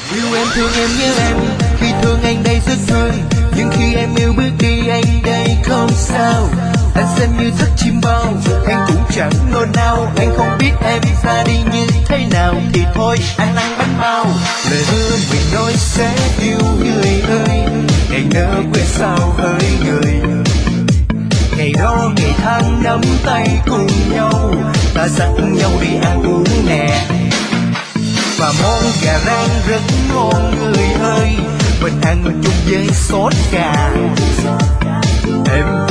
Yêu em thương em nhớ em, khi thương anh đây rất thương, nhưng khi em yêu bước đi anh đây không sao. Anh xem như giấc chim bao, anh cũng chẳng nôn nao. Anh không biết em ra đi như thế nào, thì thôi anh ăn bánh bao. Lời hứa mình nói sẽ yêu người ơi, ngày nỡ quên sao hỡi người. Ngày đó ngày tháng nắm tay cùng nhau, ta dặn nhau đi ăn uống nè. Và món gà rang rất ngon người ơi, mình ăn chung với sốt gà. Em